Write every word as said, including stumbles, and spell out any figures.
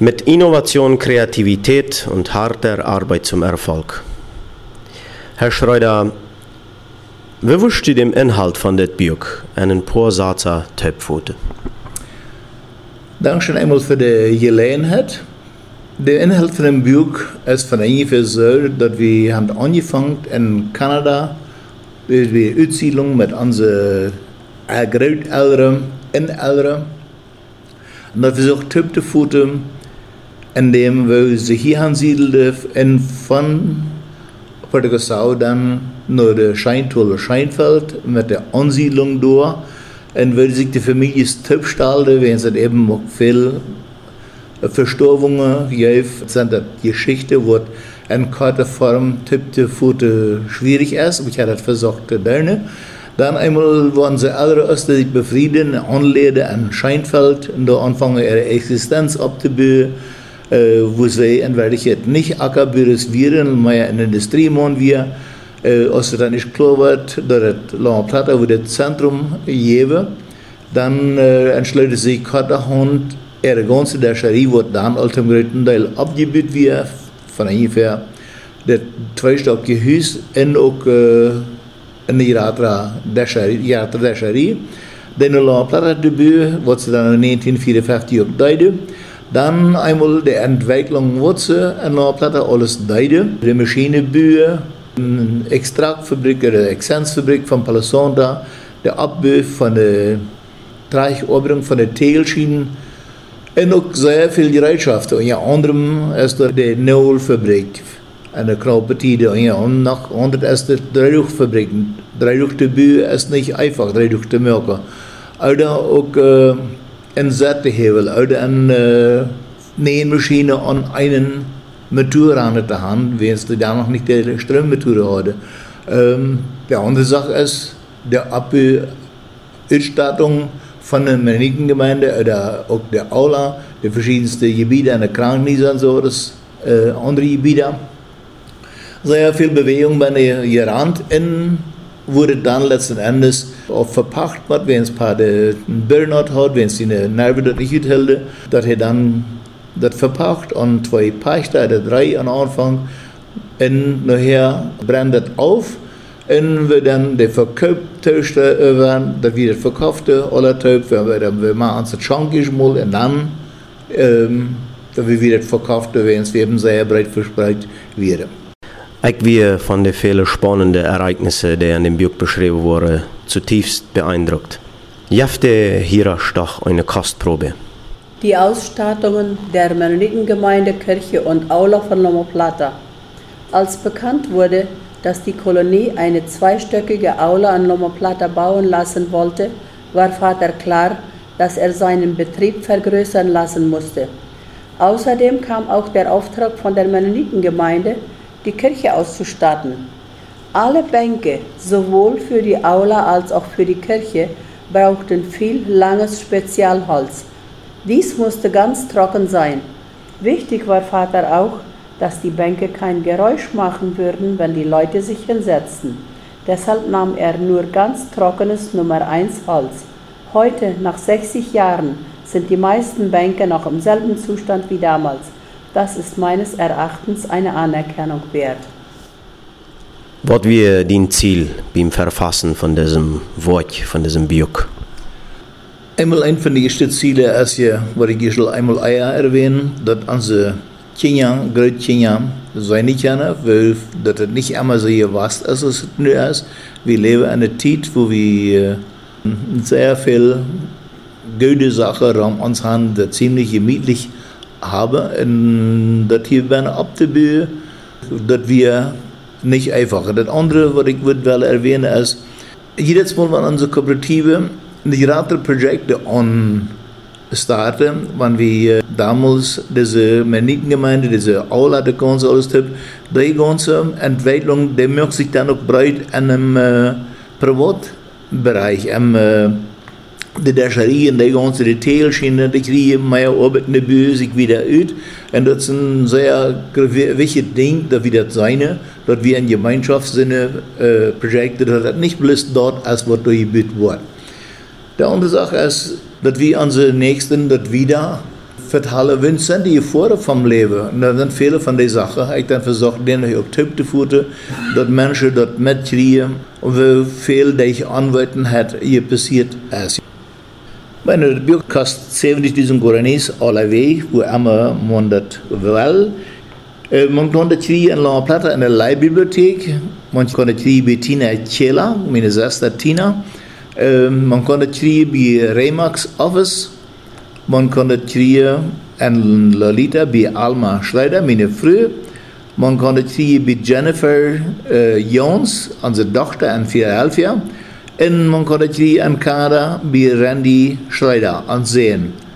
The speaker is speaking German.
Mit Innovation, Kreativität und harter Arbeit zum Erfolg. Herr Schreuder, wie wusst du den Inhalt von dem Buch einen paar Sätze Töpfute? Dankeschön einmal für die Gelegenheit. Der Inhalt von dem Buch ist von ungefähr so, dass wir haben angefangen in Kanada, die Aussiedlung mit unseren Großeltern in Eltern. Und dass wir versucht Töpfute, indem wir sich hier ansiedelten und von Portugal dann nach der Scheintolle Scheinfeld mit der Ansiedlung durch. Und weil sich die Familie Töpfstalde, wenn es eben auch viel Verstorbungen gibt, sind das Geschichte, wo in keiner Form Töpfte schwierig ist. Ich habe das versucht zu lernen. Dann einmal waren sie alle aus sich befrieden, anleden an Scheinfeld und da anfangen ihre Existenz abzubauen, äh, wo sie in Wirklichkeit nicht Ackerbüros wären, mehr in der Industrie machen wir. Äh, als es dann nicht klar wird, dass das La Plata, wo das Zentrum gäbe, dann äh, entscheidet sich Katerhund, ihre ganze Dächerie wird dann als zum größten Teil abgebaut wird, von ungefähr das zweistöckige Haus und auch äh, in die Jatra Dächerie. Dann La Plata Debüt, was sie dann neunzehnhundertvierundfünfzig auch deide. Dann einmal die Entwicklung, was sie in La Plata alles deide. Die Maschinenbühe, eine Extraktfabrik, eine Exzensfabrik von Palo Santo, der Abbau von der Treichoberung von der Tegelschienen und auch sehr viel Gerätschaften. Unter anderem ist da die Neolfabrik, eine Knallpartie, und nach anderen ist die Dreiluchtfabrik. Dreiluchtdebüt ist nicht einfach, Dreiluchte Merker. Oder auch äh, ein Sättehevel, oder eine äh, Nähmaschine an einen Motor an der Hand, wenn es da noch nicht die Strommotor hatte. Ähm, die andere Sache ist, der Ausstattung von der Mennonitengemeinde oder auch der Aula, die verschiedensten Gebiete, eine Krankenhäuser und so, das äh, andere Gebiete. Sehr viel Bewegung bei der Gerand und wurde dann letzten Endes auch verpachtet, wenn es ein paar Burnout hat, wenn es die Nerven dort nicht hält, dass er dann das verpachtet und zwei Pächter oder drei am Anfang und nachher brennt das auf und wir dann die Verkauftöste über, dass wir das verkaufte, alle Töpfe, wenn wir mal ans Schankisch mal und dann ähm, dass wir wieder verkaufte, wenn es eben sehr breit verspreit wird. Ich bin von den vielen spannenden Ereignissen, die in dem Buch beschrieben wurden, zutiefst beeindruckt. Jafte hier doch eine Kostprobe. Die Ausstattungen der Mennonitengemeinde, Kirche und Aula von La Plata. Als bekannt wurde, dass die Kolonie eine zweistöckige Aula an La Plata bauen lassen wollte, war Vater klar, dass er seinen Betrieb vergrößern lassen musste. Außerdem kam auch der Auftrag von der Mennonitengemeinde, die Kirche auszustatten. Alle Bänke, sowohl für die Aula als auch für die Kirche, brauchten viel langes Spezialholz. Dies musste ganz trocken sein. Wichtig war Vater auch, dass die Bänke kein Geräusch machen würden, wenn die Leute sich hinsetzten. Deshalb nahm er nur ganz trockenes Nummer eins Holz. Heute, nach sechzig Jahren, sind die meisten Bänke noch im selben Zustand wie damals. Das ist meines Erachtens eine Anerkennung wert. Was wäre dein Ziel beim Verfassen von diesem Wort, von diesem Buch? Einmal ein von den Zielen ist ja, was ich schon einmal erwähnen, dass unsere Kinder, Großkinder, sein nicht kennen, weil das nicht immer so gewasst ist, als es nur ist. Wir leben in einer Zeit, wo wir sehr viel gute Sachen um uns haben, die ziemlich gemütlich haben. Und das hier werden abzubauen, dass wir nicht einfach. Das andere, was ich würde erwähnen, ist, jedes Mal, wenn unsere Kooperative die andere Projekte anstarten, wenn wir damals diese Mennonitengemeinde, diese Aula, die ganze alles haben, die ganze Entwicklung, die möchte sich dann auch breit in einem äh, Privatbereich, im äh, die Dächerien, die ganze Detailschienen, die kriegen mehr Arbeit in der Bühne sich wieder aus. Und das ist ein sehr wichtiges Ding, dass wir das sein, dass wir in Gemeinschaftssinne äh, Projekte, dass das nicht bloß dort ist, was durchgebaut wird. Die andere Sache ist, dass wir unsere Nächsten das wieder vertalen Vincent die vor vom Leben. Und dann sind viele von den Sachen, ich dann versucht, denen auf Tipp zu voeten, dass Menschen dort mitkriegen und wie viel, die ich anwenden hat, hier passiert ist. Meine, das Buch kostet zeventigtausend Guaranis alle Weg, wo immer man das will. Man kann das kriegen in La Plata in der Leihbibliothek. Man kann das kriegen bei Tina Chela, meine Schwester Tina. Man kann das kriegen bei Remax Office. Man kann das kriegen in Lolita bei Alma Schreider, meine Frau. Man kann das kriegen bei Jennifer äh, Jones, unsere Tochter in Philadelphia. Und man kann das kriegen in Kanada bei Randy Schreider an Seen.